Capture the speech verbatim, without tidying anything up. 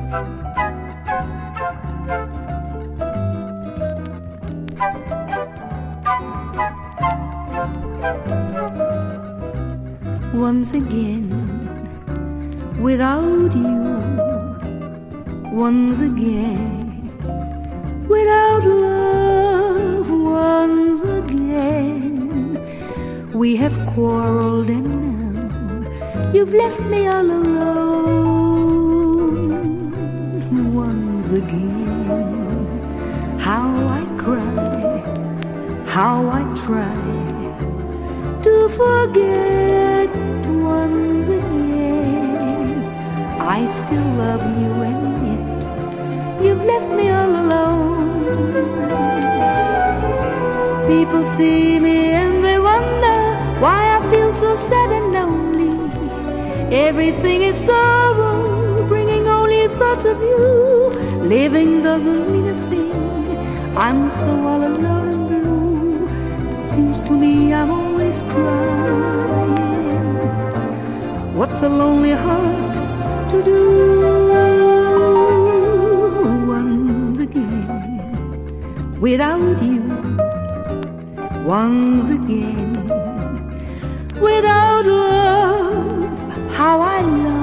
Once again, without you, once again, without love, once again, we have quarreled and now you've left me all alone. Once again, how I cry, how I try to forget. Once again, I still love you and yet you've left me all alone. People see me and they wonder why I feel so sad and lonely. Everything is sorrow, bringing only thoughts of you. Living doesn't mean a thing, I'm so all alone and blue. Seems to me I'm always crying. What's a lonely heart to do? Once again, without you, once again, without love, how I love